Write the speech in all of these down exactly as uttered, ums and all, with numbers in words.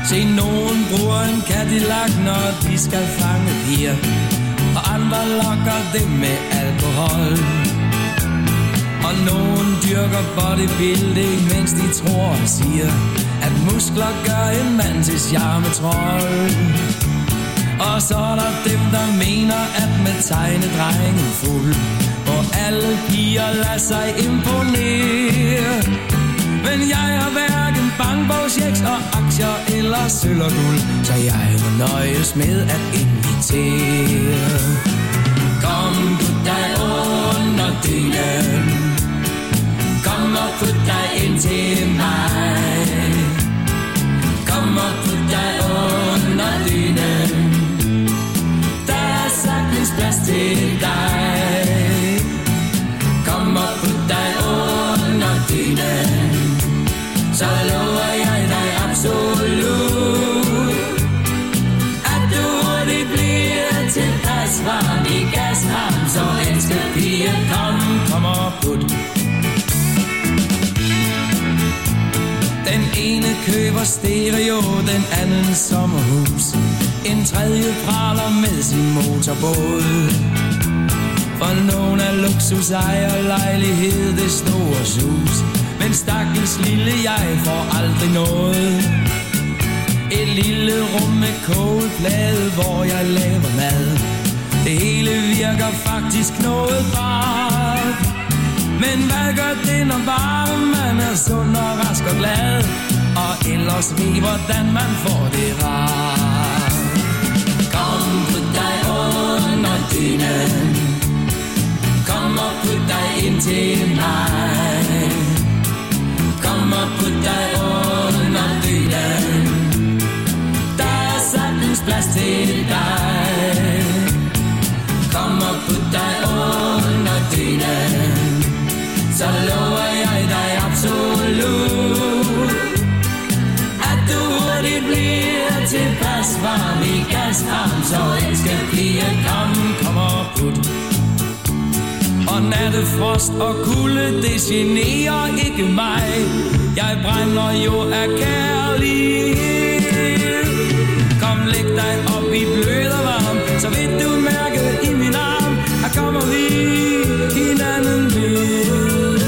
Se, nogen bruger en Cadillac, når de skal fange piger, og andre lokker dem med alkohol. Og nogen dyrker bodybuilding, mens de tror og siger, at muskler gør en mand til charmetrol. Og så er der dem, der mener, at med tegnedrengen fuld, hvor alle piger lader sig imponere. Men jeg har hverken bankbogschecks og aktier eller sølv og guld, så jeg må nøjes med at invitere. Kom, put dig under dynen, kom og put dig ind til mig. Kom og put dig under dynen, der er sagtens plads til dig. Kom og put dig under dynen, så lover jeg dig absolut, at du hurtigt bliver tilpas varm i gashamn. Så elsker piger, kom, kom og put. Den ene køber stereo, den anden sommerhus, en tredje praler med sin motorbåd. For nogen af luksus ejer lejlighed, det store sus, men stakkels lille jeg får aldrig noget. Et lille rum med kogeplade, hvor jeg laver mad. Det hele virker faktisk noget rart. Men hvad gør det, når bare man er sund og rask og glad, og ellers ved, hvordan man får det rart? Kom, put dig under dynen, kom og put dig ind til mig. Kom og put dig under dynen, der er sagtens plads til dig. Kom og put dig under dynen, så lover jeg dig absolut, at du hurtigt bliver tilpas varm i gashamn. Så elsker piger, kom, kom og put. Og nattefrost og kulde, det generer ikke mig. Jeg brænder jo af kærlighed. Kom, læg dig op i blød og varm, så vil du mærke i min arm, at kommer vi hinanden ved.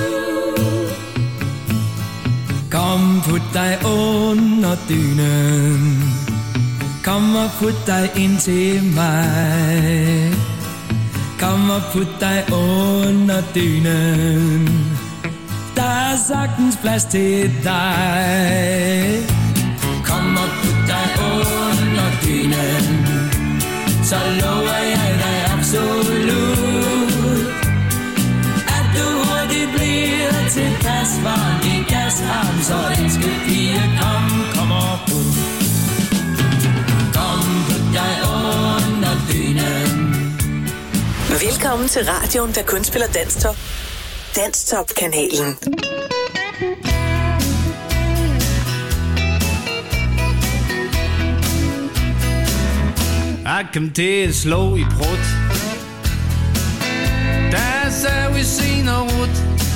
Kom, put dig under dynen, kom og put dig ind til mig. Kom og put dig under dynen, der er sagtens plads til dig. Kom og put dig under dynen, så lover jeg dig absolut, at du hurtigt bliver tilpas varm i gashamn. Så elsker piger, kom, kom og put. Kom, put dig under dynen. Velkommen til radioen, der kun spiller Danstop. Danstop-kanalen. Jeg kom til at slå i brud, da sagde vi sen og rut.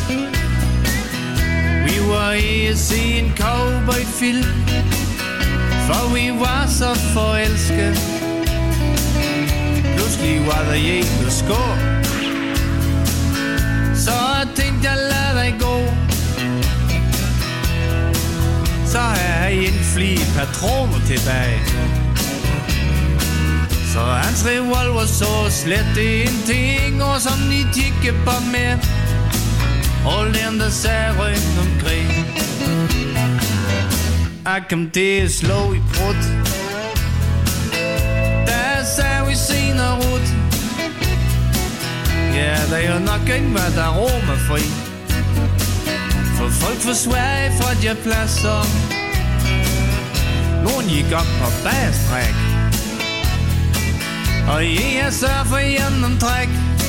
Vi var i at se en cowboyfilm, for vi var så forelskede. Pludselig var der jævn og skår, så jeg tænkte jeg lad dig gå. Så har jeg en flie patroner tilbage, så hans revolver så slet ingenting, og som de tikkede på med, og den der sagde rundt omkring. Jeg kom til at slå i brud, da sagde vi senere rut. Ja, der er jo nok ikke, hvad der romer fri, for folk fra Sverige fra de pladser. Nogen gik op på bagstræk, og jeg sørger for gennemtræk.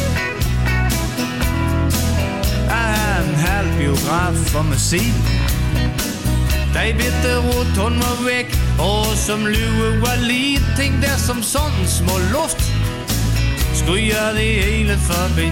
Jeg har en halv biograf for mig selv. Da i bitte rut, hun var væk, og som lyve var lige ting der som sådan små luft. Skulle jeg det hele forbi.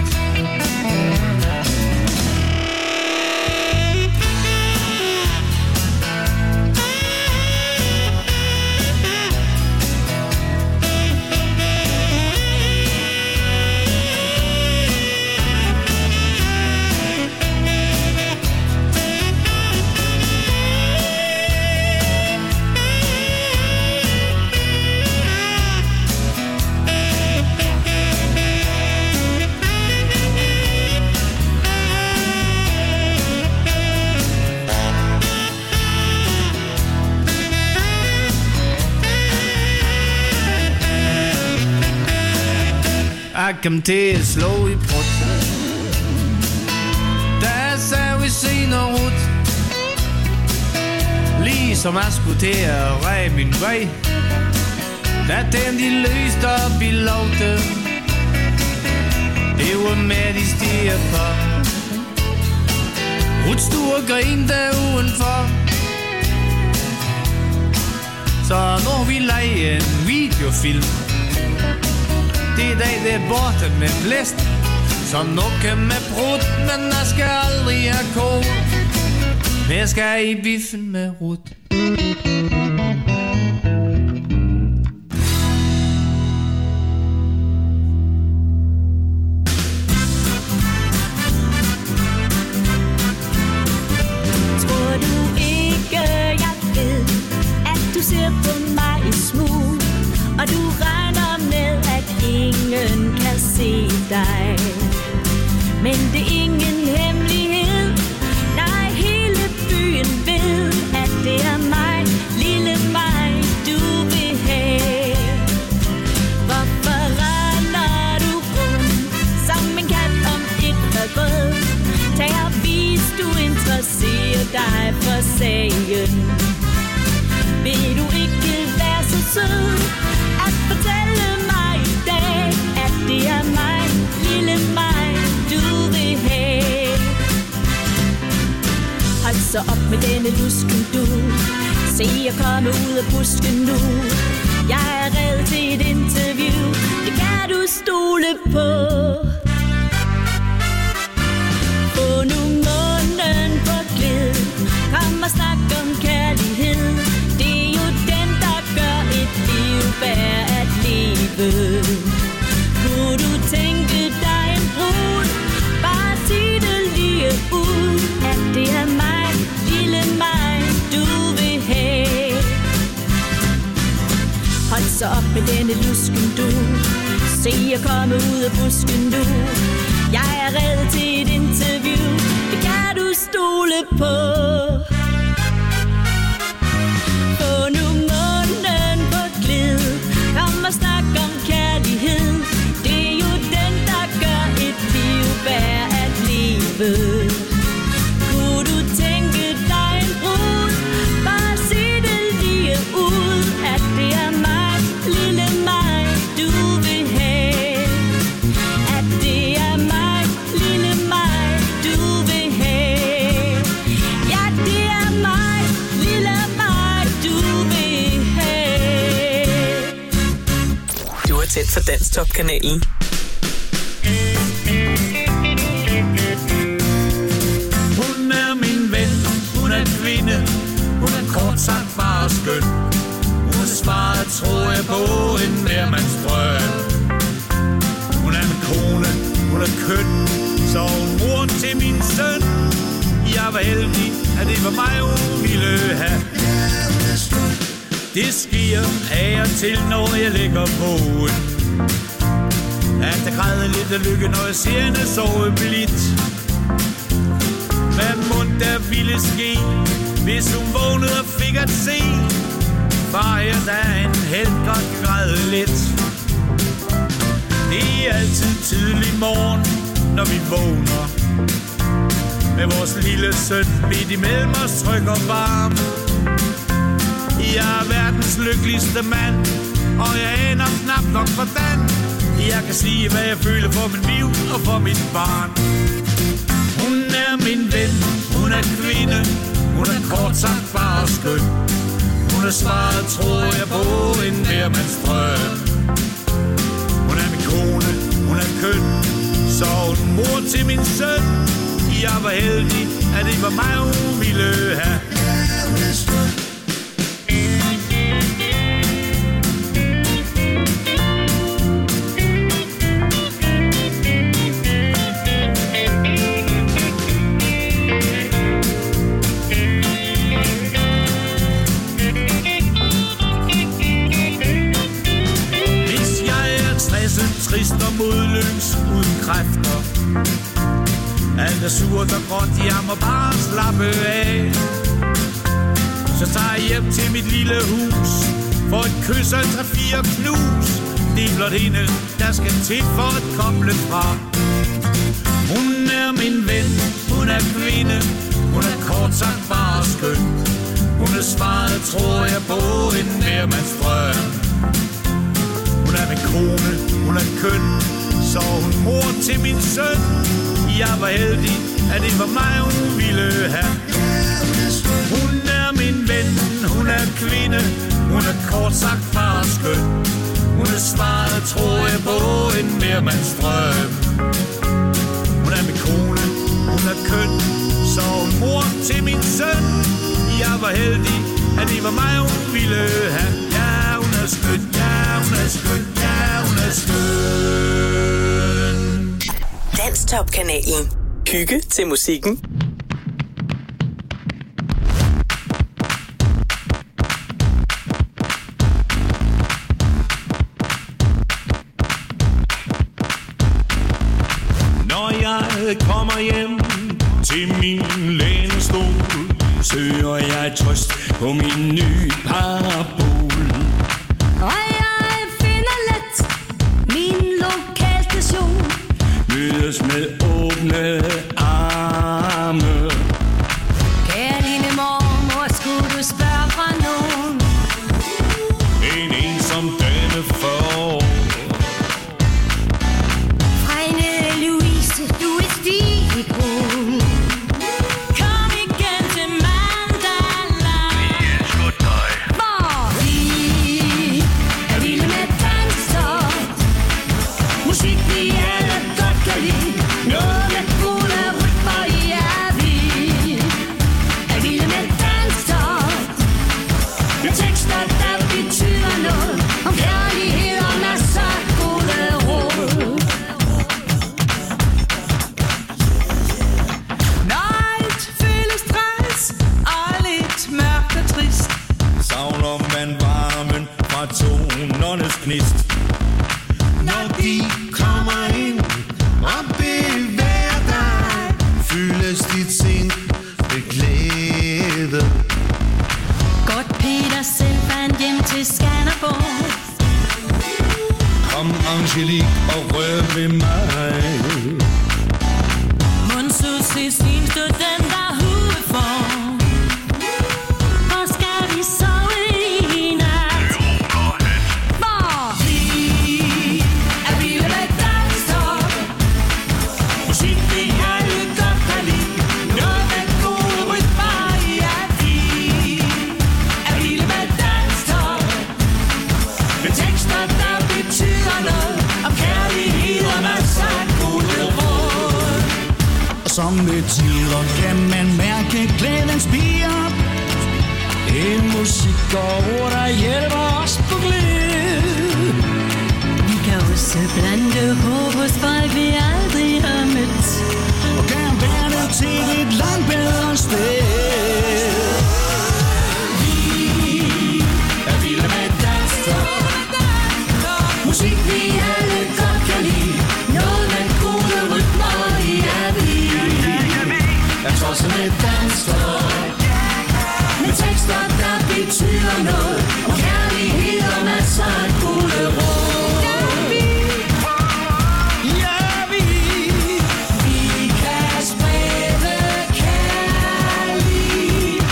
Jeg kom til at slå i brud. Da sagde vi senere ud, ligesom jeg skulle til at ræge min vej. Da den de løste op i loftet, det var med de stiger på. Ruth stod og grin der udenfor. Så når vi leger en videofilm, det er dag der borte med blæst. Så nukke med brud, men jeg skal aldrig have kål. Men jeg skal i biffen med Ruth. Tror du ikke, jeg ved, at du ser på mig i smug, og du regner med, at ingen kan se dig. Men det er ingen hemmelighed. Nej, hele byen ved, at det er mig, lille mig, du vil have. Hvorfor render du rundt som en kat om et grød? Tag og vis, du interesserer dig for sagen. Vil du ikke være så sød at fortælle mig i dag, at det er mig, lille mig, du vil have? Hold så op med denne lusken du. Se jeg komme ud af busken nu. Jeg er rede til et interview. Det kan du stole på. Få nu munden på glid. Kom og snak om kærlighed. Det er jo den, der gør et liv værd at leve. Kunne du tænke dig en brud? Bare sig det lige ud, at det er mig, lille mig, du vil have. Hold så op med denne lusken du. Se jeg komme ud af busken nu. Jeg er rede til et interview. Det kan du stole på. Få nu munden på glid. Kom og snak om kærlighed. Det er jo den, der gør et liv værd at leve. Kunne du tænke dig en brud? Bare sig det lige ud, at det er mig, lille mig, du vil have. At det er mig, lille mig, du vil have. Ja, det er mig, lille mig, du vil have. Du er tæt for Danstop-kanalen. Hun er min ven, hun er kvinde. Hun er kort sagt bare skøn. Hun er svaret, tror jeg på, en nærmands drøm. Hun er min kone, hun er køn. Så hun mor til min søn. Jeg var heldig, at det var mig, hun ville have. Det sker af og til, når jeg ligger vågen, at der græder lidt af lykke, når jeg ser hende sove blidt. Hvad mund der ville ske, hvis hun vågnede og fik at se far her, der en helt godt græde lidt. Det er altid tidlig morgen, når vi vågner, med vores lille søn midt imellem os tryg og varm. Jeg er verdens lykkeligste mand, og jeg aner knap nok hvordan jeg kan sige, hvad jeg føler for min liv og for mit barn. Hun er min ven, hun er kvinde. Hun er kort sagt bare skøn. Hun er svaret, tror jeg på, en nærmands drøm. Hun er min kone, hun er køn. Så hun mor til min søn. Jeg var heldig, at det var mig, hun ville have. Trist og modløs uden kræfter. Alt er surt og gråt, jeg må bare slappe af. Så tager jeg hjem til mit lille hus, for et kys og et tre fire knus. Det er blot hende, der skal til for at koble fra. Hun er min ven, hun er kvinde, hun er kort sagt bare skøn. Hun er svaret, tror jeg, på en nærmandsdrøm. Hun er min kone, hun er køn, så hun mor til min søn. Jeg var heldig, at det var mig, hun ville have. Hun er min ven, hun er kvinde, hun er kort sagt bare skøn. Hun er svaret, tror jeg, på en nærmandsdrøm. Hun er min kone, hun er køn, så hun mor til min søn. Jeg var heldig, at det var mig, hun ville have. Ja, hun er skøn, ja, hun er skøn, ja, hun er skøn. Danstop-kanalen. Hygge til musikken. Når jeg kommer hjem til min lænestol, søger jeg trøst på min nye parabol. Og jeg finder let min lokalstation. Mødes med åbne arme. Kære lille mormor, skulle du spørge fra nogen? En ensom dame for. Fregne Louise, du er stigebrun. Kom igen til Mandala. Vi elsker dig. Hvor vi er vilde med danser. Musik vi alle godt kan lide. Noget med gode rytmer, ja vi er vilde med danser. Med tekster der betyder noget om kærlighed og masser af gode råd. Når alt føles træls og lidt mørkt og trist, Savner man varmen fra tonernes gnist. Når de kommer ind og bevæger dig, fyldes dit sind med glæde. Godt Peter selv fandt hjem til Skanderborg. Kom Angelique og rør ved mig. Monsus til sin student der hue for. Hvor skal vi sove i nat? Hvor vi er vilde med danser. Musik vi alle godt kan lide. Noget med gode rytmer, ja vi er vilde med danser. Med tekster der betyder noget om kærlighed og masser af gode råd. Som med tider kan man mærke glæden spiger. En musik og ord, der hjælper os på glæde. Vi kan også blande håb hos folk, vi aldrig har mødt. Og kan være til et langt bedre sted. Vi er vilde med danser. Musik vi alle godt kan lide. Noget med gode rytmer, ja vi er tosset med danser. Med tekster der betyder noget om kærlighed og masser af gode råd. Ja, vi Vi kan sprede kærlighed.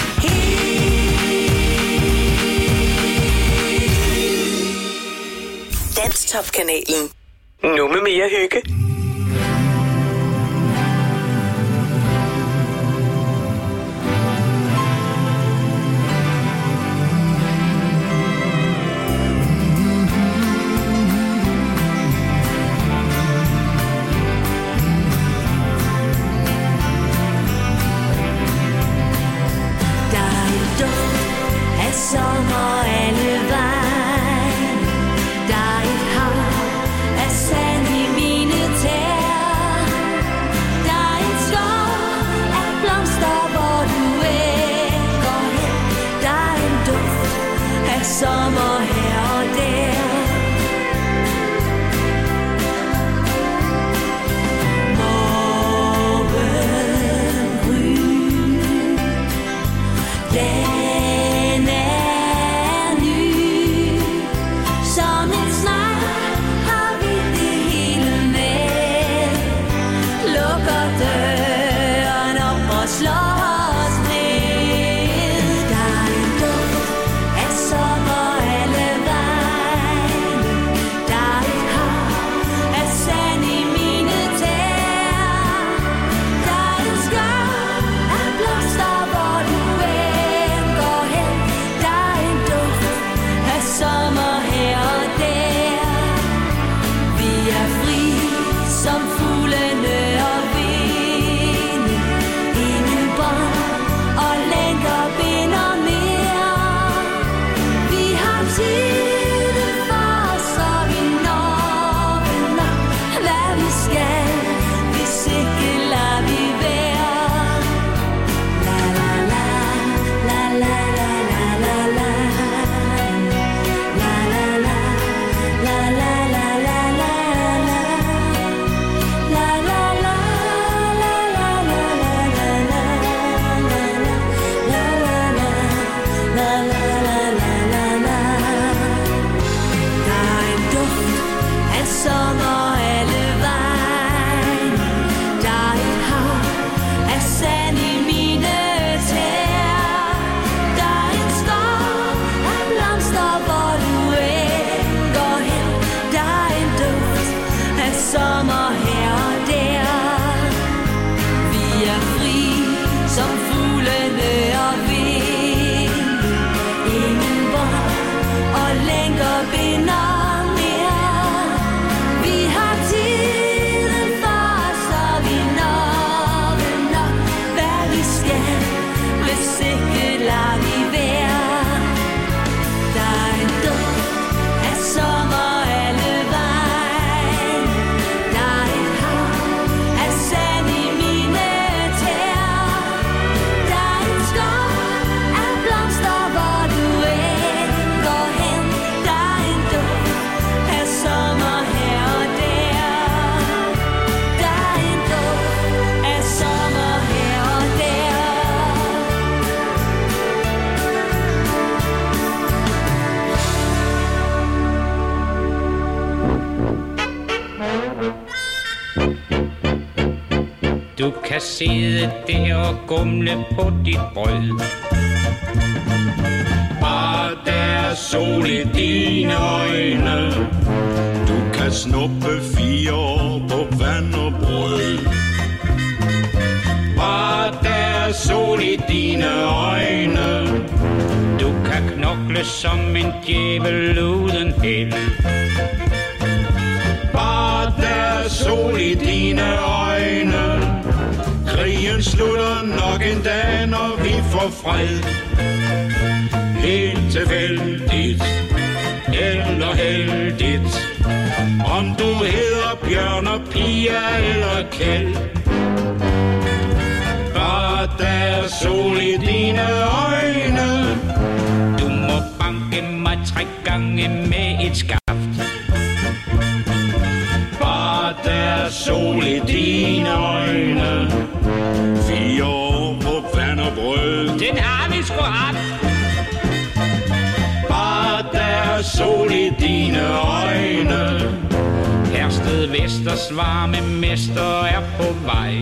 Danstop-kanalen. Nu med mere hygge. Der er duft af sommer alle vejen. Der er et hav af sand i mine tænder. vinder mere. Vi har tiden for os, og vi når vel nok, hvad vi skal, hvis ikke lader vi være. Der er en duft af sommer alle vejen. Der er et hav af sand i mine tæer. Der er en skov af blomster, hvor du end går hen. Der er en duft af sommer her og der. Der er en duft af sommer her og der. Du kan sidde der og gumle på dit brød. Bare der er sol i dine øjne. Du kan snuppe fire år på vand og brød. Bare der er sol i dine øjne. Du kan knokle som en djævel uden held. Bare der er sol i dine øjne. Krigen slutter nok en dag, når vi får fred. Helt tilfældigt eller heldigt, om du hedder Bjørn og Pia eller Kjeld. Bare der er sol i dine øjne. Du må banke mig tre gange med et skaft. Bare der er sol i dine øjne. Fire år på vand og brød. Den har vi sgu haft. Bare der er sol i dine øjne. Hersted Vesters varme mester er på vej.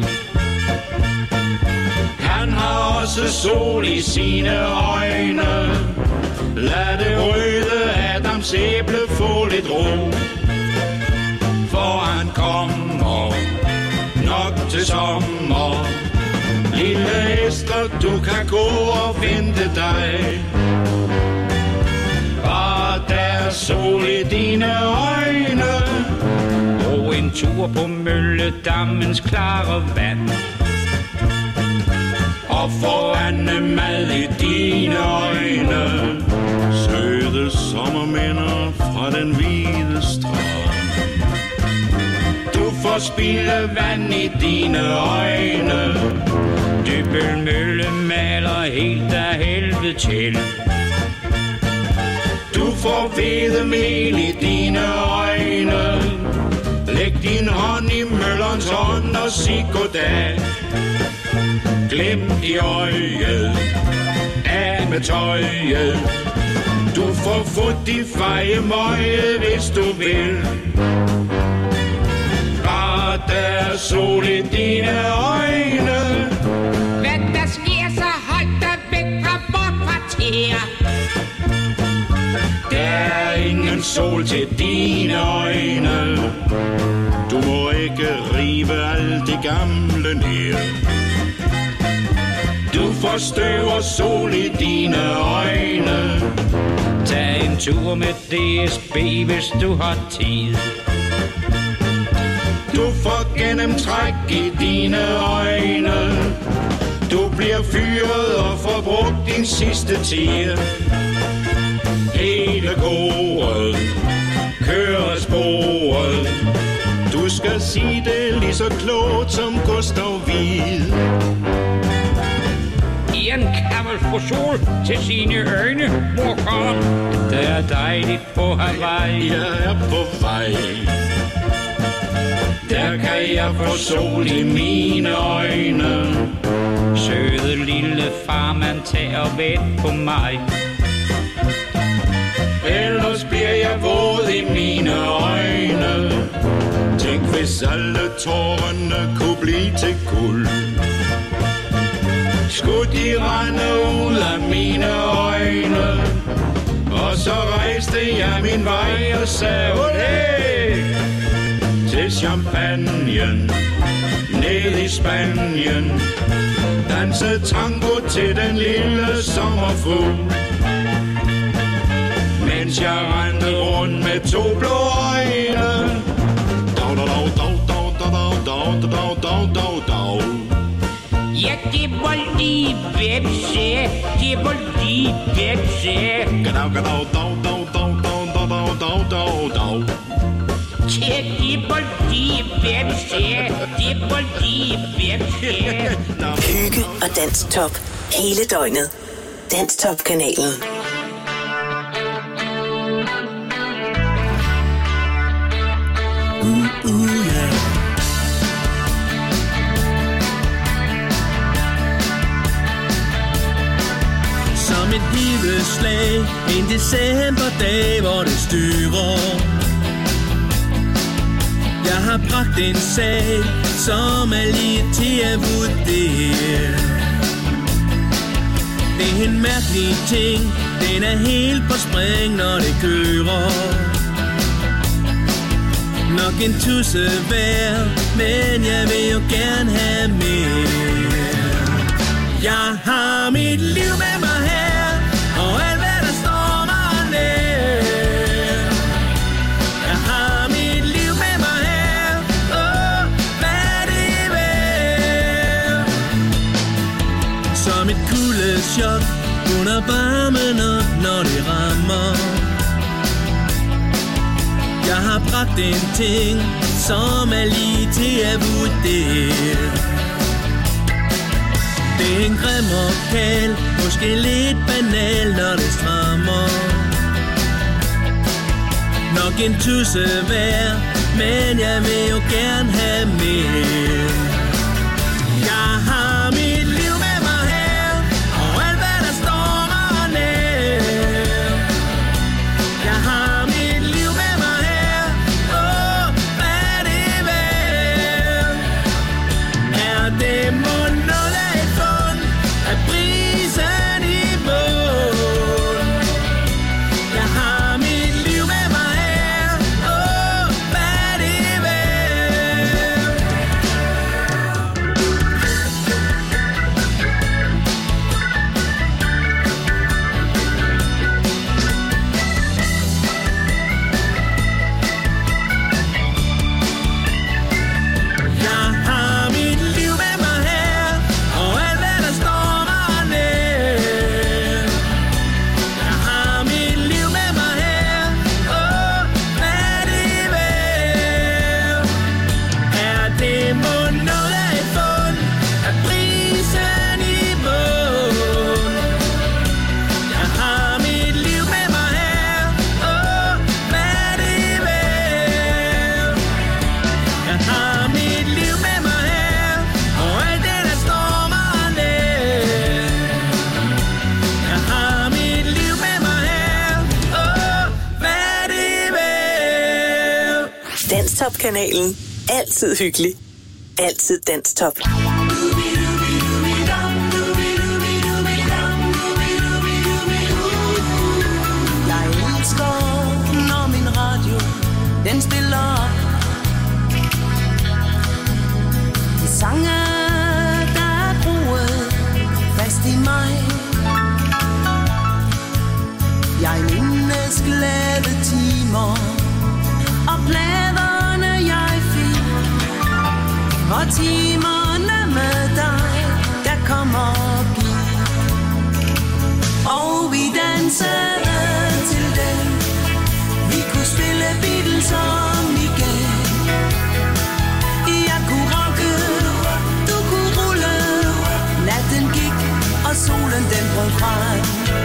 Han har også sol i sine øjne. Lad det røde Adams æble få lidt ro. For han kommer nok til sommer. Lille Esther, du kan gå og vente dig. Bare der er sol i dine øjne. Og en tur på Mølledammens klare vand. Og få andemad i dine øjne. Søde sommerminder fra den hvide strand. Du får spilde vand i dine øjne. Dybbøl Mølle maler helt af helvede til. Du får hvedemel i dine øjne. Læg din hånd i møllerens hånd og sig goddag. Glem i øjet, af med tøjet. Du får fået de feje møje, hvis du vil. Bare der er sol i dine øjne. Hvad der sker, så hold dig væk fra vort kvarter. Der er ingen sol til dine øjne. Du må ikke rive alt det gamle ned. Du får støv og sol i dine øjne. Tag en tur med D S B, hvis du har tid. Du får gennemtræk i dine øjne. Du bliver fyret og får brugt din sidste tid. Hele koret kører sporet. Du skal sige det lige så klogt som Gustav Wied. En kan vel få sol til sine øjne, mor kom. Det er dejligt på Hawaii. Jeg er på vej. Der kan jeg få sol i mine øjne. Søde lille farmand, tag og vent på mig. Ellers bliver jeg våd i mine øjne. Tænk hvis alle tårerne kunne blive til guld. Skulle de rende ud af mine øjne. Og så rejste jeg min vej og sagde hey! Til champagnen, ned i Spanien. Dansede tango til den lille sommerfugl. Mens jeg rendte rundt kun med to blå øjne. Dog, dog, dog, dog, dog, dog, dog, dog, dog, dog, dog. Ja, det var lige vepse, det var lige vepse. Gadau, gadau, dog, dog, dog, dog, dog, dog, dog, dog. Ja, det var lige vepse, det var lige vepse. Hygge og Danstop hele døgnet. Danstop-kanalen. Uh, uh, yeah. Som et hiveslag, en decemberdag, hvor det styrer. Jeg har bragt en sag, som er lige til at vurdere. Det er en mærkelig ting, den er helt på spring, når det kører. Nok en tusse værd, men jeg vil jo gerne have mere. Jeg har mit liv med mig her, og alt hvad der står mig nær. Jeg har mit liv med mig her, åh, hvad det værd. Som et kuldechok under varmen op, når det rammer. Jeg har bragt en ting, som er lige til at vurdere. Det er en grim og kald, måske lidt banal, når det strammer. Nok en tusse værd, men jeg vil jo gerne have mere. Jeg har mit liv med mig her, og alt hvad der står mig nær. Jeg har mit liv med mig her, åh, hvad det værd. Er det mon noget af et fund, at prisen i bund? Jeg har mit liv med mig her, åh, hvad det værd. Jeg har mit liv med mig her, og alt hvad der står mig nær. Jeg har mit liv med mig her, åh, hvad det værd. Er det mon noget af et fund, at prisen i bund? Jeg har mit liv med mig her, åh, hvad det værd. Jeg har mit liv med mig her, og alt det der står mig nær. Jeg har mit liv med mig her, åh, hvad det værd. Danstop-kanalen. Altid hyggelig. Altid Danstop. Jeg elsker, når min radio, den spiller op. De sange, der er groet fast i mig. Jeg mindes glade timer og glæderne jeg fik. Og timerne med dig, der kommer og gik. Og vi dansede til den. Vi kunne spille Beatles om igen. Jeg kunne rocke, du kunne rulle. Natten gik, og solen den brød frem.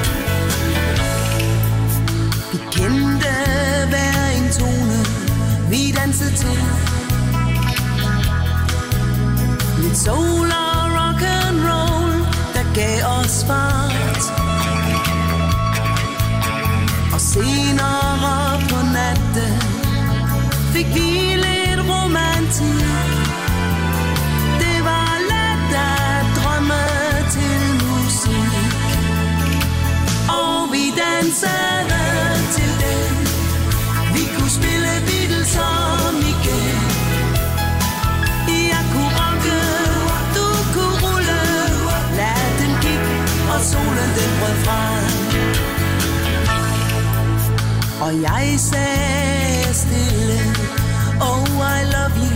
Vi kendte hver en tone, vi dansede til. Lidt soul og rock and roll, der gav os fart. Og senere på natten fik vi lidt romantik. Det var let at drømme til musik. Og vi dansede til den. Vi kunne spille Beatles om igen. Jeg kunne rocke, du kunne rulle. Natten gik, og solen den brød frem. og jeg sagde stille, oh I love you.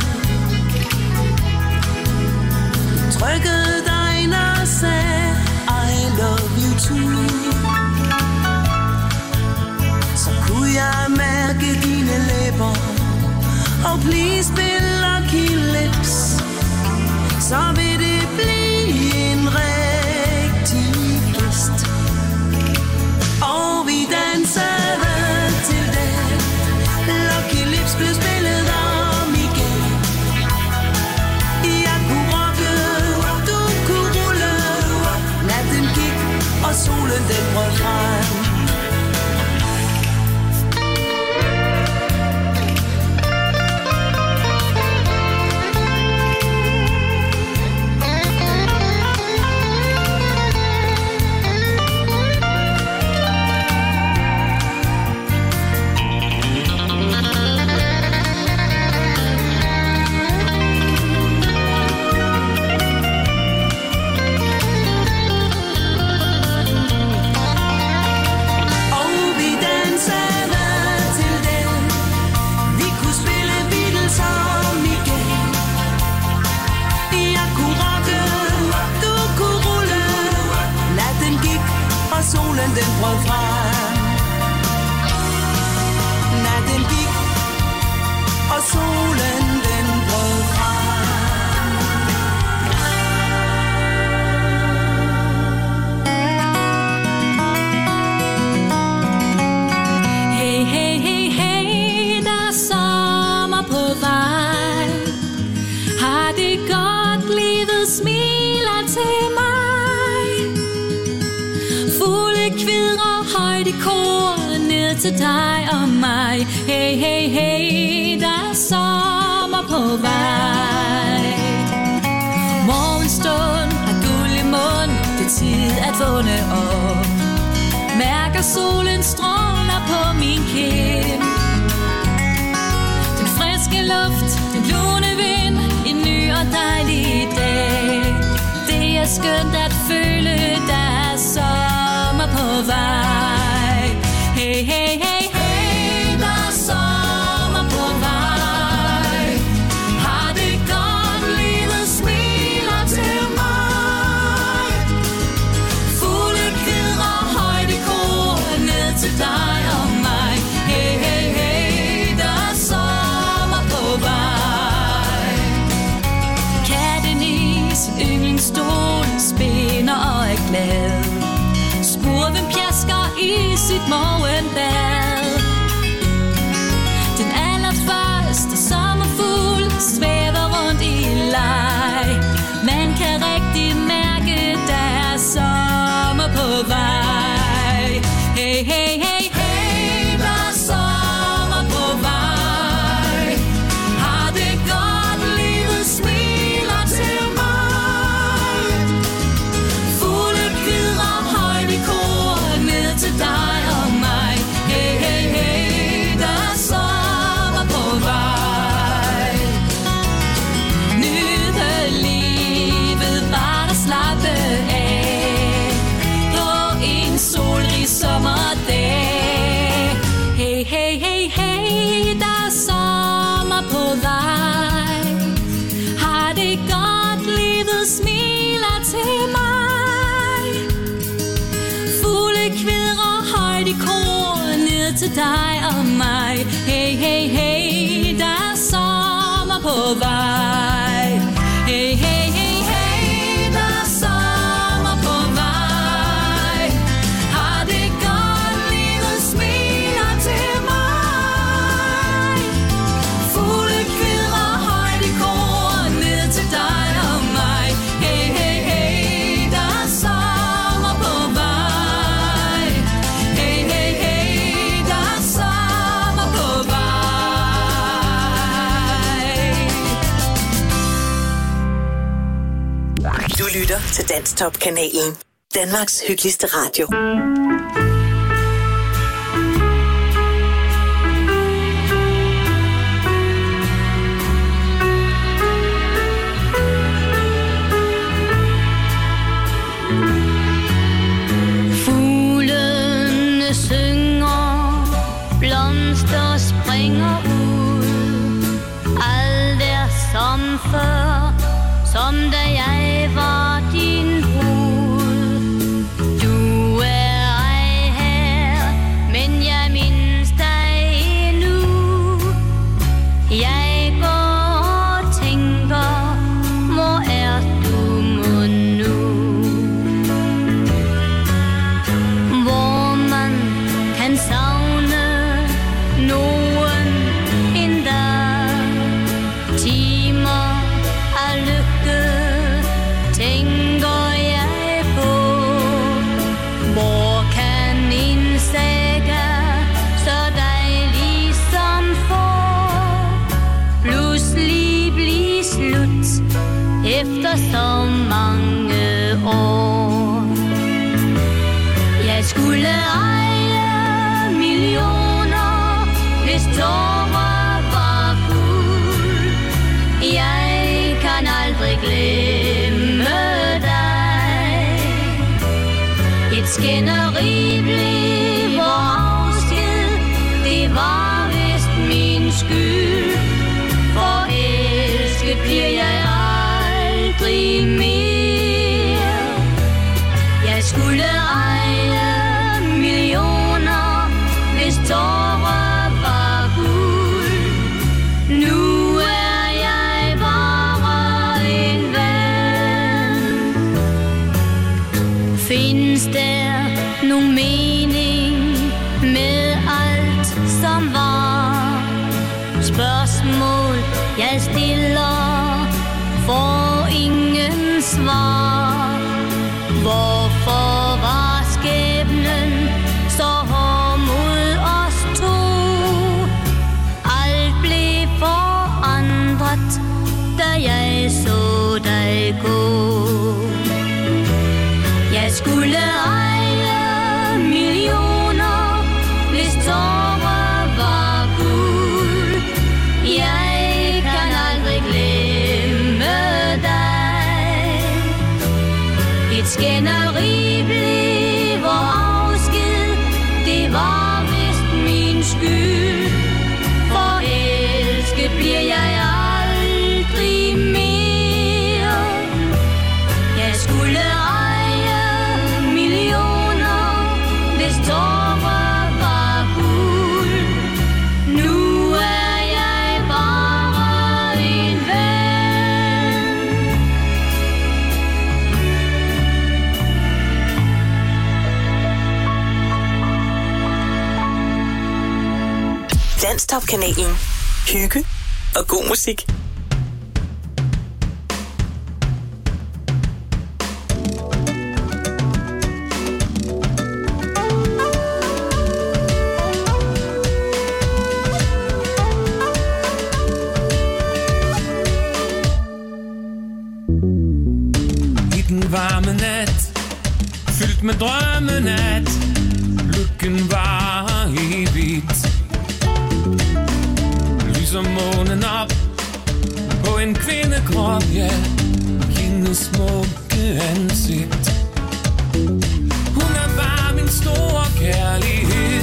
Trykkede dig ind og sagde, I love you too. Så kunne jeg mærke dine læber, og please be lucky lips. Så vil det blive en rigtig fest. Og vi dansede til det. Lucky lips blev spillet om igen. Jeg kunne rocke, du kunne rulle. Natten gik, og solen den brød frem. Solen den brød frem. Natten gik, og solen den brød frem. Hey, hey, hey, hey, der er sommer på vej. Har det godt, livet smiler til mig. Kvidrer højt i kor ned til dig og mig. Hey, hey, hey, der er sommer på vej. Morgenstund har guld i mund, det er tid at vågne op. Mærker solen stråler på min kind. Den friske luft, den lune vind, en ny og dejlig dag. Det er skønt at føle, der er sommer på vej. Hey, hey, hey, hey, der er sommer på vej. Har det godt, livet smiler til mig. Fugle kvidrer højt i kor ned til dig og mig. Hey, hey, hey, der er sommer på vej. Katten i sin yndlingsstol spænder og er glad. Spurven pjasker i sit morgenbad. Den allerførste sommerfugl svæver rundt i leg. Man kan rigtig mærke, der er sommer på vej. Hey, hey, hey, hey, der er sommer på vej. Har det godt, livet smiler til mig. Fugle kvidrer højt i kor ned til dig og mig. Hey, hey, hey, der er sommer på vej. Nyde livet, bare slappe af på en solrig sommerdag. Hey, hey, hey, hey, der er sommer på vej. Har det godt, livet smiler til mig. Fugle kvidrer højt i kor ned til dig og mig. Hey, hey, hey, der er sommer på vej. Hey, hey, hey, hey, der er sommer på vej. Har det godt, livet smiler til mig. Fugle kvidrer højt i kor ned til dig og mig. Hey, hey, hey, der er sommer på vej. Hey, hey, hey, der er sommer på vej. Du lytter til Danstop-kanalen. Danmarks hyggeligste radio. Fuglene synger blå springer ud. Alt er som før, som da jeg var din brud. Du er ej her, men jeg mindes dig endnu. Jeg går og tænker, hvor er du mon nu? Hvor man kan savne nogen en dag. Timer af lykke tænker jeg på. Hvor kan en saga så dejlig som får pludselig blive slut efter så mange år? Jeg skulle eje millioner, hvis tårer var guld. Jeg kan aldrig glemme dig. Et skænderi blev vor afsked, det var vist min skyld. Forelsket bliver jeg aldrig mere. Jeg skulle eje millioner, hvis tårer var guld. Nu er jeg bare en ven. Findes der nogen mening med alt som var? Spørgsmål jeg stiller får ingen svar. Hvorfor var skæbnen så hård mod os to? Alt blev forandret, da jeg så dig gå. Jeg skulle eje millioner, hvis tårer var guld. Jeg kan aldrig glemme dig. Et skænderi blev vor afsked, det var vist min skyld. Forelsket bliver jeg aldrig mere. Jeg skulle eje millioner, hvis tårer var guld. Nu er jeg bare en ven. Danstopkanalen. Hygge og god musik. I den varme nat, fyldt med drømmenat, lykken var evigt. Lyser månen op på en kvindekrop, ja, hendes smukke ansigt. Hun er bare min store kærlighed.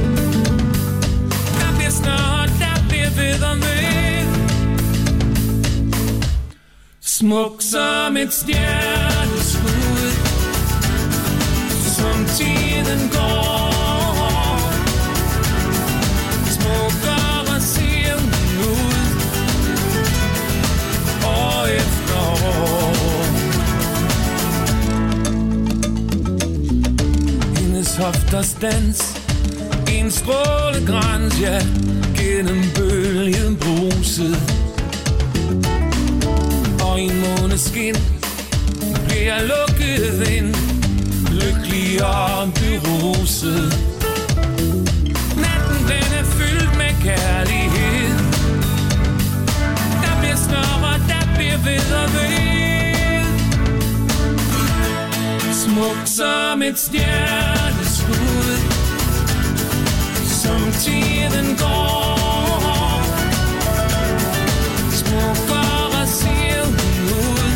Der bliver snart, der bliver ved og ved. Smuk som et stjerneskud, som tiden går. Smukkere ser hun ud, år efter år. Hendes hofters dans, en strålegrans, ja, gennem bølgen bruset. Og i måneskin bliver jeg lukket ind, lykkelig og beruset. Natten den er fyldt med kærlighed. Der bliver snørre, der bliver ved og ved. Smuk som et stjerneskud, som tiden går. Smukkere ser hun ud,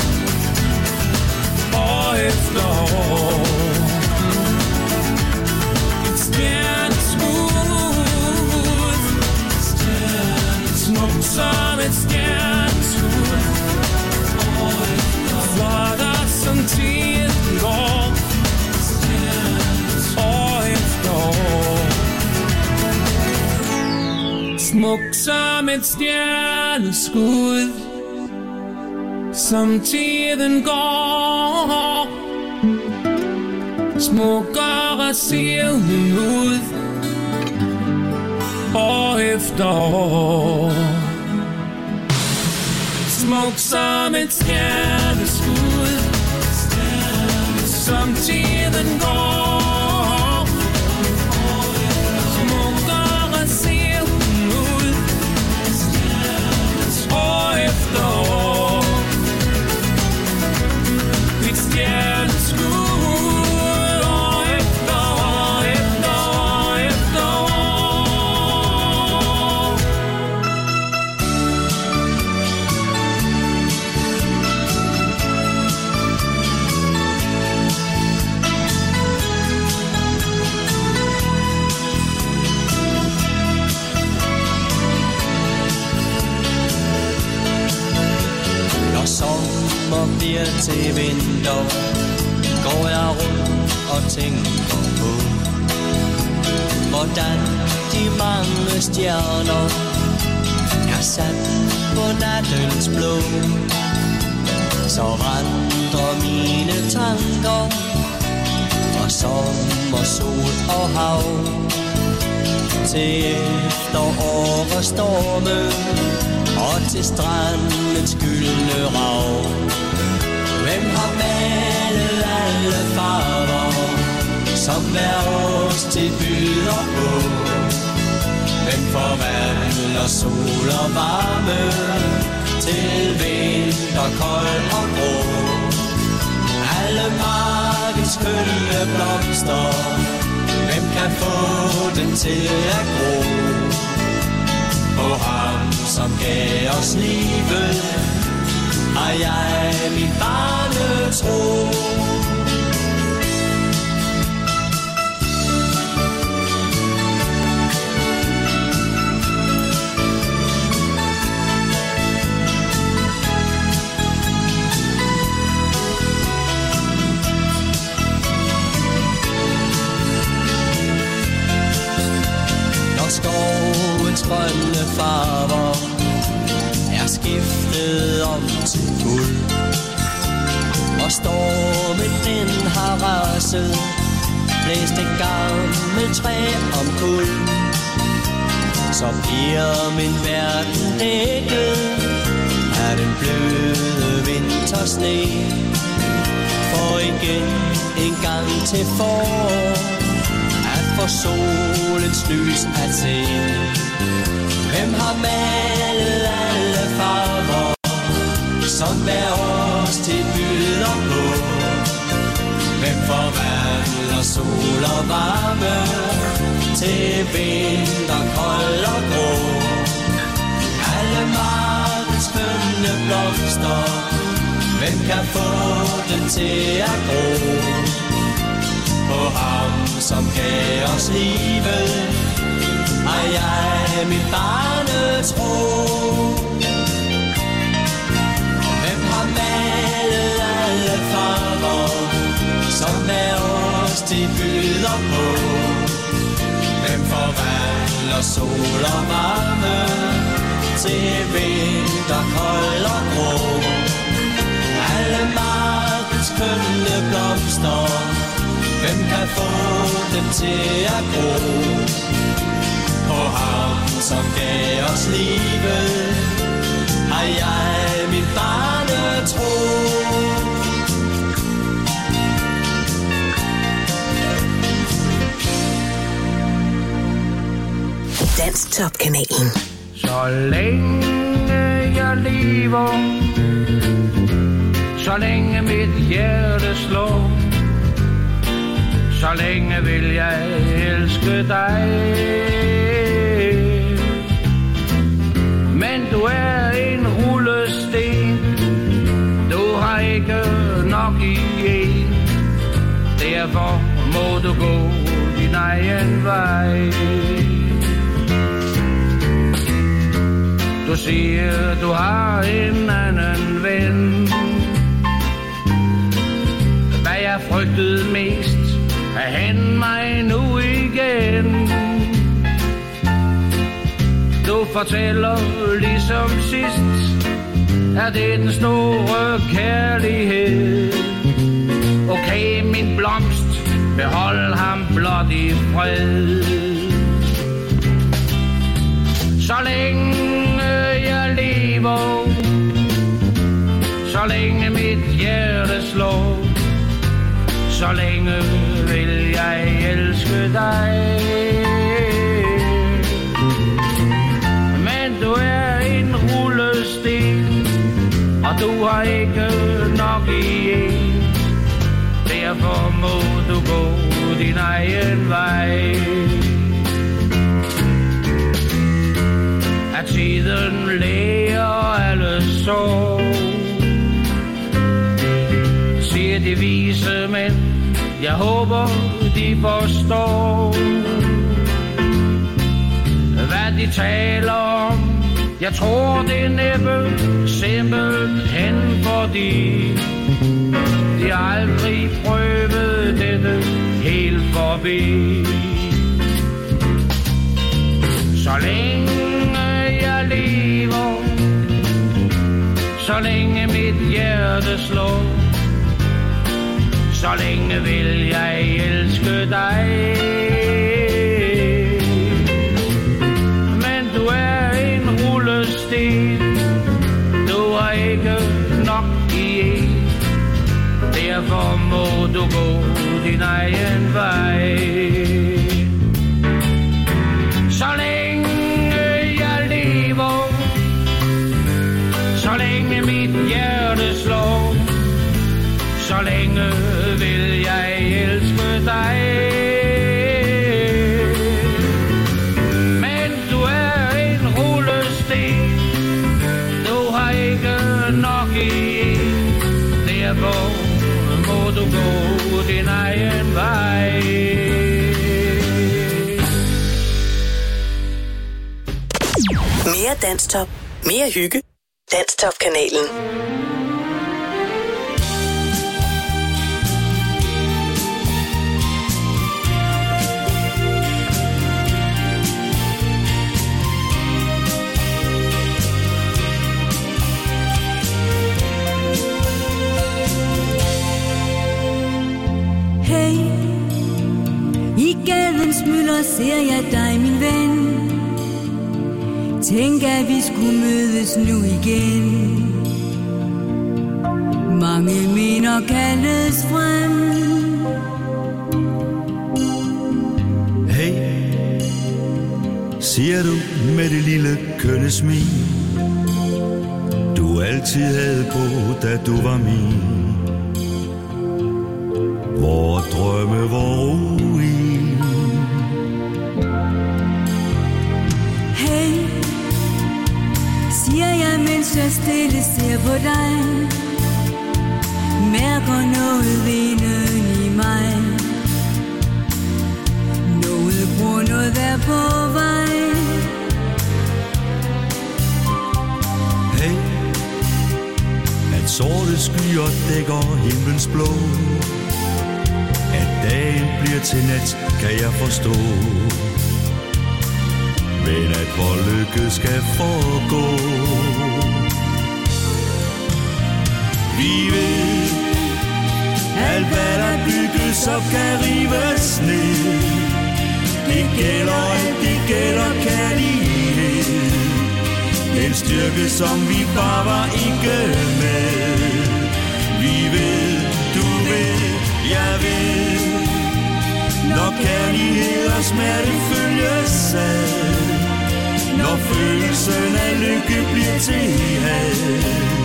år efter år. Et stjerneskud, et stjerneskud. Flottere som tiden går, år efter år. Smuk som et stjerneskud, som tiden går. Smukkere ser hun ud, år efter år. Smuk som et stjerneskud, som tiden går. Smukkere ser hun ud, år efter år. Et stjerneskud. Sommer bliver til vinter, går jeg rundt og tænker på, hvordan de mange stjerner er sat på nattens blå. Så vandrer mine tanker fra sommer, sol og hav til efterår og storme og til strandens gyldne rav. Hvem har malet alle farver, som hver årstid byder på? Hvem forvandler sol og varme til vinter, kold og grå? Alle markens skønne blomster, hvem kan få den til at gro? På ham, som gav os livet, har jeg min barnetro. Når skovens grønne farver er skiftet om til guld, og stormen den har raset, blæst et gammelt træ om kul, så bliver min verden dækket af den bløde vintersne. For igen en gang til forår, at få solens lys at se. Hvem har malet alle farver, som hver årstid byder på? Hvem forvandler sol og varme til vinter, kold og grå? Alle markens skønne blomster, hvem kan få den til at gro? På ham, som gav os livet, har jeg min barnetro. Hvem har malet alle farver, som hver årstid byder på? Hvem forvandler sol og varme til vinter, kold og grå? Alle markens skønne blomster, hvem kan få dem til at gro? På ham, som gav os livet, har jeg min barnetro. Dansk Top-kanalen. Så længe jeg lever, så længe mit hjerte slår, så længe vil jeg elske dig. Men du er en rullesten, du har ikke nok i en. Derfor må du gå din egen vej. Du siger, du har en anden ven. Hvad jeg frygtede mest, er hen mig nu igen. Du fortæller ligesom sidst, er det den store kærlighed. Okay, min blomst, behold ham blot i fred. Så længe jeg lever, så længe mit hjerte slår, så længe vil jeg elske dig. Men du er en rullesten, og du har ikke nok i en. Derfor må du gå din egen vej. At tiden læger alle sår, siger de vise mænd. Jeg håber de forstår, hvad de taler om. Jeg tror det er næppe simpelthen fordi de aldrig prøvede dette helt forbi. Så længe jeg lever, så længe mit hjerte slår, så længe vil jeg elske dig. Men du er en rullesten, du har ikke nok i en. Derfor må du gå din egen vej. Så længe jeg lever, så længe mit hjerte slår, så længe vil jeg elske dig. Men du er en rullesten, du har ikke nok i en. Derfor må du gå din egen vej. Mere Danstop, mere hygge. Danstop-kanalen. Hey, i gadens mylder ser jeg dig, min ven. Tænk, at vi skulle mødes nu igen. Mange minder kaldes frem. Hey, siger du med det lille kønne smil, du altid havde på, da du var min. Hvor drømme var ruin. Hey, siger jeg, mens jeg stille ser på dig. Mærker noget vinden i mig. Noget bror, noget er på vej. Hey, at sorte skyer dækker himlens blå. At dagen bliver til nat, kan jeg forstå. Men at vor lykke skal foregå. Vi ved, alt hvad der bygges op kan rives ned. Det gælder alt, det gælder kærlighed. Den styrke, som vi bare var ikke med. Vi ved, du ved, jeg ved. Når kærlighed og smerte følges ad, når følelsen af lykke bliver til had,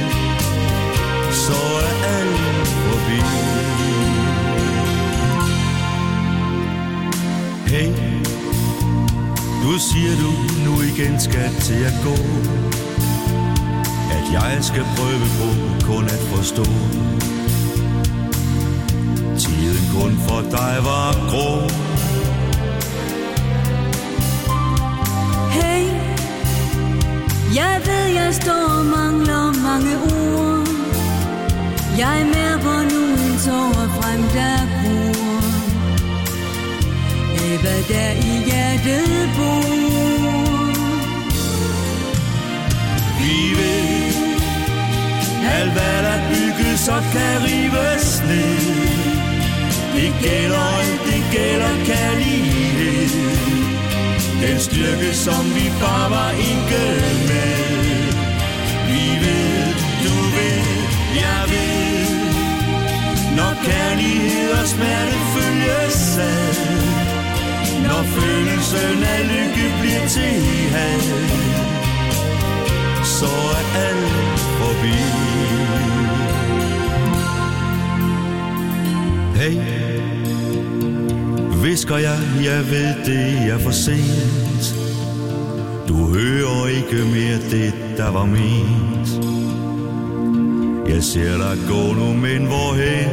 så er alt forbi. Hey, nu siger du nu igen skal til at gå, at jeg skal prøve på kun at forstå. Tiden kun for dig var grå. Hey, jeg ved, hvad der i hjertet bor. Vi ved, alt hvad der bygges op kan rives ned. Det gælder alt, det gælder kærlighed. Den styrke, som vi bare var enkelt med. Vi ved, du ved, jeg ved. Når kærlighed og smerte følges ad. Når følelsen af lykke bliver til had. Så er alt forbi. Hey, hvisker jeg, jeg ved det er for sent. Du hører ikke mere det, der var ment. Jeg ser dig gå nu, men hvorhen?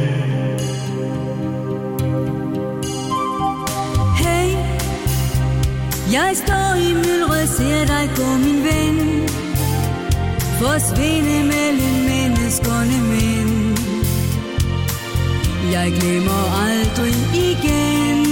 Hey, jeg står i myldret, ser dig gå, min ven. Forsvinde mellem menneskerne, men jeg glemmer aldrig igen.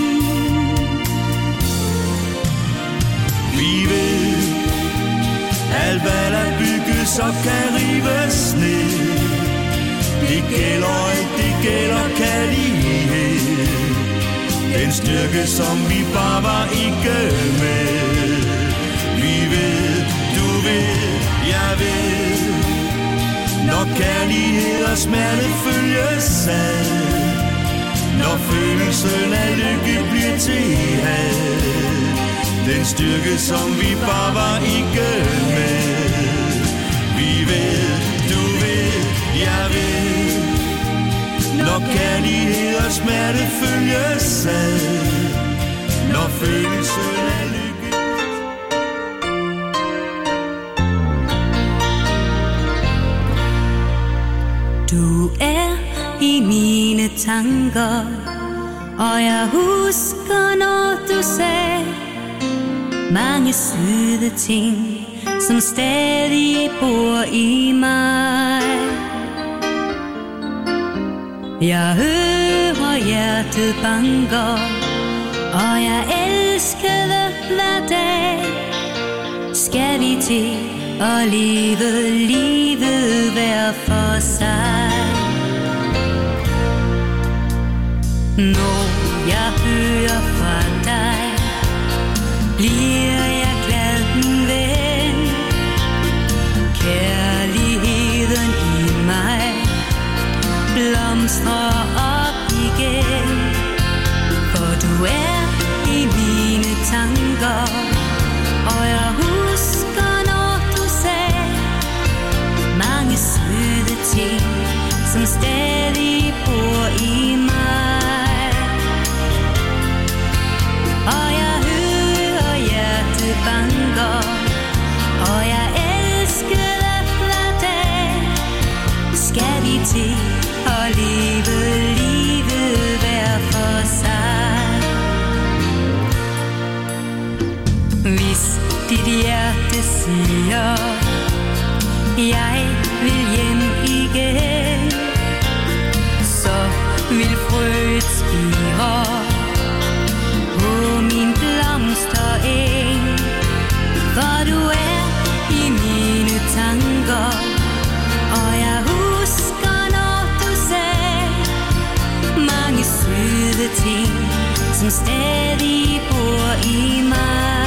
Vi ved, alt hvad der bygges op kan rives ned. Det gælder alt, det gælder kærlighed. Den styrke, som vi bare var ikke med. Vi ved, du ved, jeg ved. Når kærlighed og smerte følges ad. Når følelsen af lykke bliver til had. Den styrke, som vi bare var ikke med. Vi ved, du ved, jeg ved. Når kærlighed og smerte følges ad. Når følelsen af lykke. Du er i mine tanker, og jeg husker, når du sagde mange søde ting, som stadig bor i mig. Jeg hører hjertet banker, og jeg elskede hver dag. Skal vi til at leve livet hver for sig? Når jeg hører fra dig, bliver jeg glad, min ven. Kærligheden i mig blomstrer op igen. For du er i mine tanker, og jeg husker, når du sagde mange søde ting, som stadig bor i mig. Og jeg hører hjertet banker, og jeg elsker hver dag. Skal vi til at leve livet hver for sig? Hvis dit hjerte siger, jeg vil hjem igen, så vil frøet spire på min blomstereng. For du er i mine tanker, og jeg husker, når du sagde mange søde ting, som stadig bor i mig.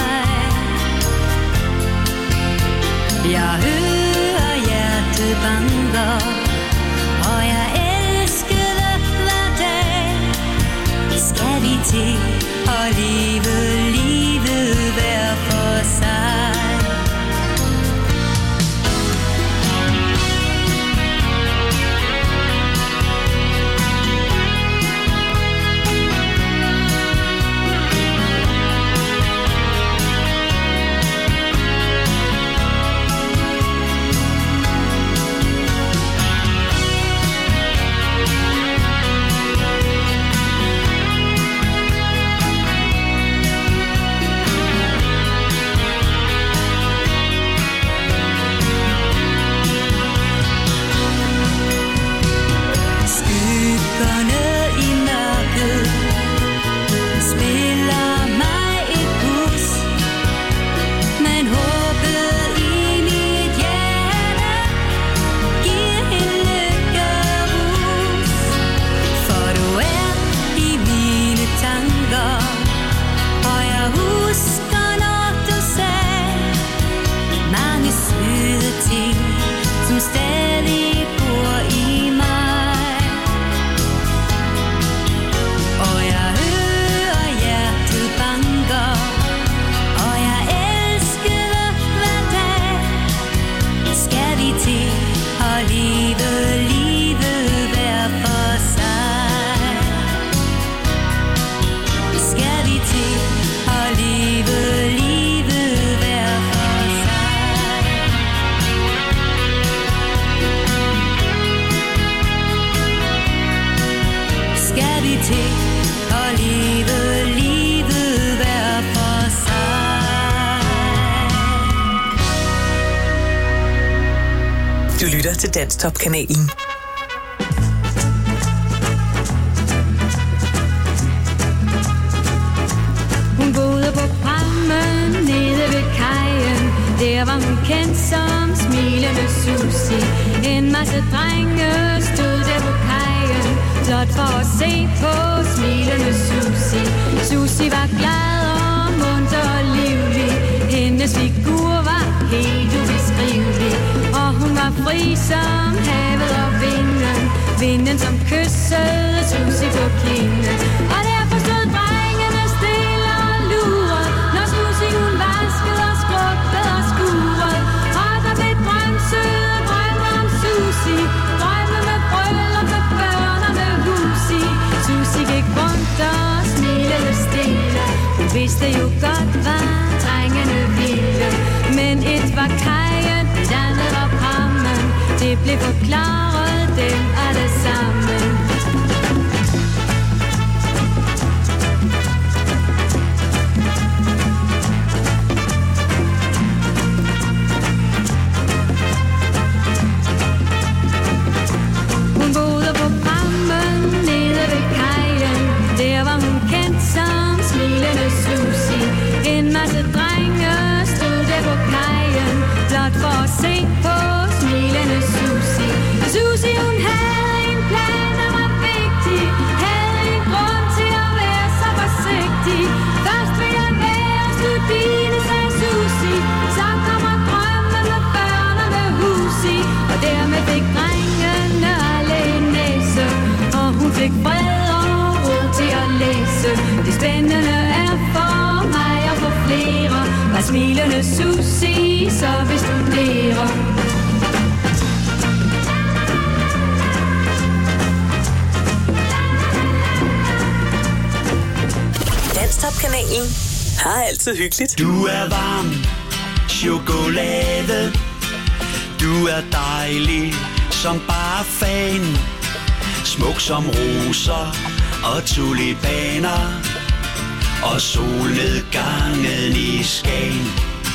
Jeg hører hjertet banker, og jeg elsker hver dag. Skal vi til at leve livet hver for sig? Du lytter til Danstop-kanalen. Hun boede på prammen nede ved kajen. Der var hun kendt som smilende Susi. En masse drenge stod der på kajen, blot for at se på smilende Susi. Susi var glad og munter og livlig. Hendes figur var helt ubeskrivelig. Og hun var fri som havet og vinden. Vinden som kyssede Susi på kinden. Og derfor stod drengene stille og lurede, når Susi hun vaskede og skrubbede og skurede. Og der blev drømt søde drømme om Susi. Drømme med bryllup, med børn og med hus i. Susi gik rundt og smilede stille. Hun vidste jo godt, hvad drengene ville. Men et var kajen, et andet var prammen. Det blev forklaret dem alle sammen. Hun boede på prammen nede ved kajen. Der var hun kendt som smilende Susi. En masse drenge stod der på kajen, blot for at se på smilende Susi. Susi hun havde en plan, der var vigtig. Havde en grund til at være så forsigtig. Først vil jeg være studine, sagde Susi. Så kommer drømme med børn og med hus i. Og dermed fik drengene alle en næse. Og hun fik fred og ro til at læse. Det spændende er for mig og for flere, hvad smilende Susi så vil studere. Danstop-kanalen har altid hyggeligt. Du er varm chokolade. Du er dejlig som bare fan. Smuk som roser og tulipaner. Og solnedgangen i Skagen.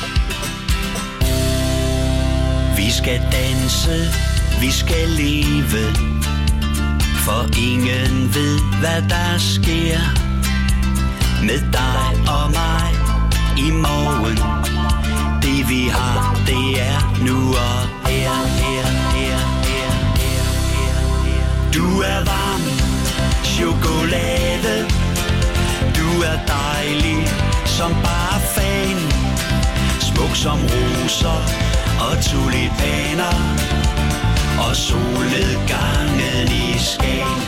Vi skal danse, vi skal leve. For ingen ved, hvad der sker med dig og mig i morgen. Det vi har, det er nu og her, her, her, her, her, her. Du er varm chokolade. Du er dejlig som bare fan. Smuk som roser og tulipaner. Og solnedgangen i Skagen.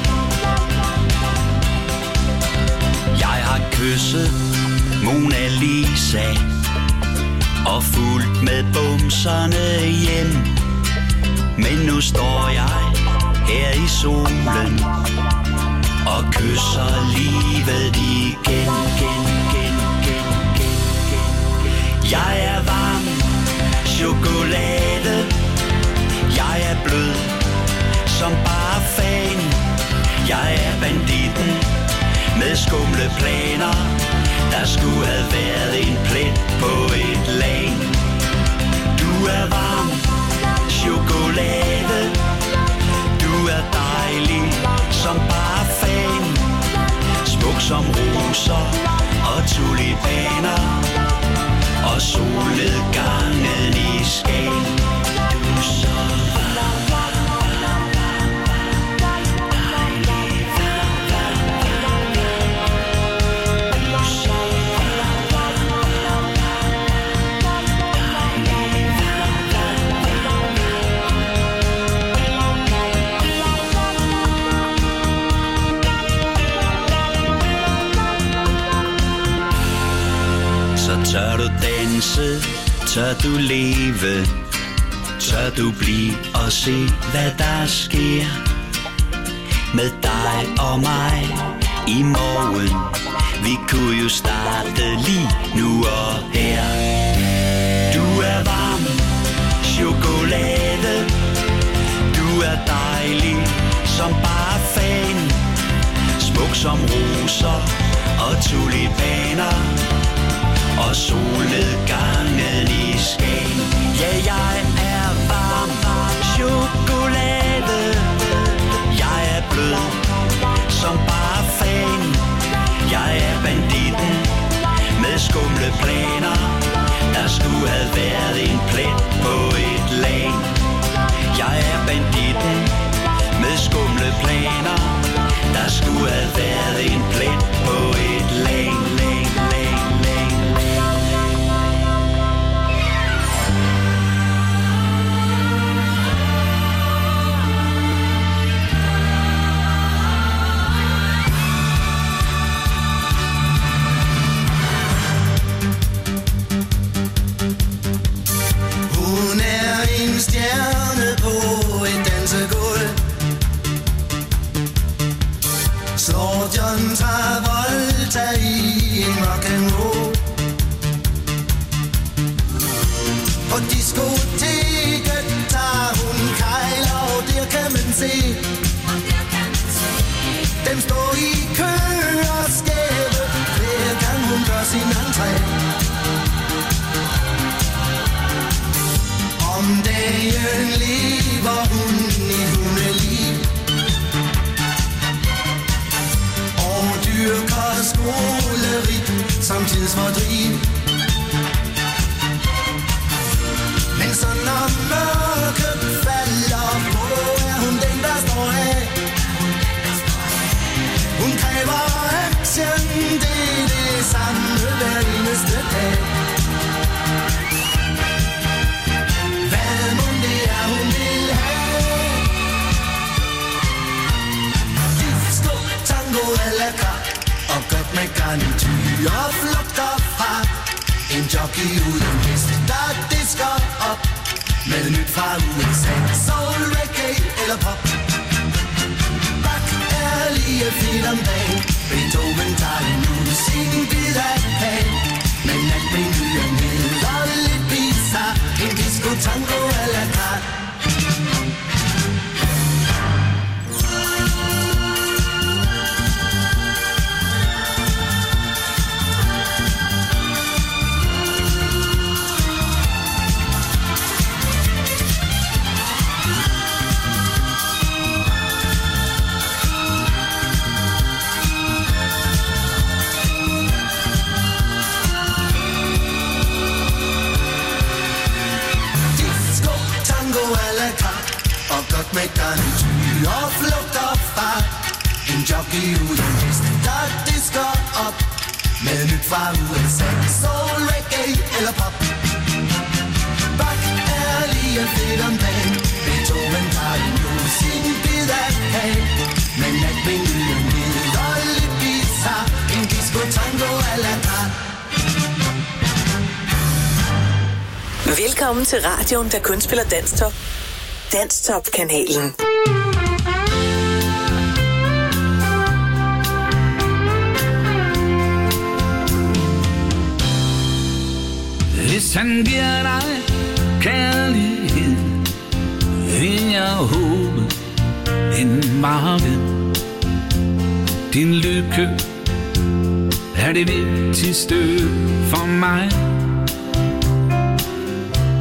Jeg har kysset Mona Lisa og fulgt med bumserne hjem. Men nu står jeg her i solen og kysser livet igen, igen, igen, igen, igen, igen. Jeg er varm chokolade. Jeg er blød som bare fan. Jeg er banditten med skumle planer. Der skulle have været en plet på et lag. Du er varm chokolade. Du er dejlig som bare fan. Smuk som roser og tulipaner. Og solnedgangen i Skagen. Du er så tør du danse, tør du leve, tør du blive og se, hvad der sker med dig og mig i morgen. Vi kunne jo starte lige nu og her. Du er varm chokolade. Du er dejlig som bare fan. Smuk som roser og tulipaner. Og solnedgangen i Skagen. Ja, jeg er varm, varm chokolade. havde været en plet på et lag. Jeg er banditten med skumle planer. Der skulle have været en plet på et lag, lag, lag, lag, lag. Hun er en stjerne på et dansegulv. Slår John Travolta i en rock'n'roll. På diskoteket tager hun kejler, og der kan man se dem står i kø og skæve, hver gang hun gør sin entré. Om dagen lever hun i hundeliv og dyrker skoleri som tidsfordriv. Men så når mørket falder på, er hun den, der står af. Hun kræver action, det er det samme hver eneste dag. Hvad mon det er, hun vil have? Disco, tango eller kart, og godt med garnityr og flugt og fart. En jockey uden hest, der disker op med nyt fra U S A. Soul, reggae eller pop. Bach er lige fedt om dagen. Beethoven tager nu sin bid af kagen. Men natmenuen hedder lidt bizarre. En disco, tango eller kart. Med garnityr og flugt og fart. En jockey uden hest, der disker op med nyt fra U S A. Soul, reggae eller pop. Bach er lige fedt om dagen. Beethoven tager nu sin bid af kagen. Men natmenuen hedder lidt bizarre. En disco, tango eller kart. Velkommen til radioen, der kun spiller danstop. Danstop-kanalen. Hvis han giver dig kærlighed, vil jeg håbe en marked. Din lykke er det vigtigste for mig.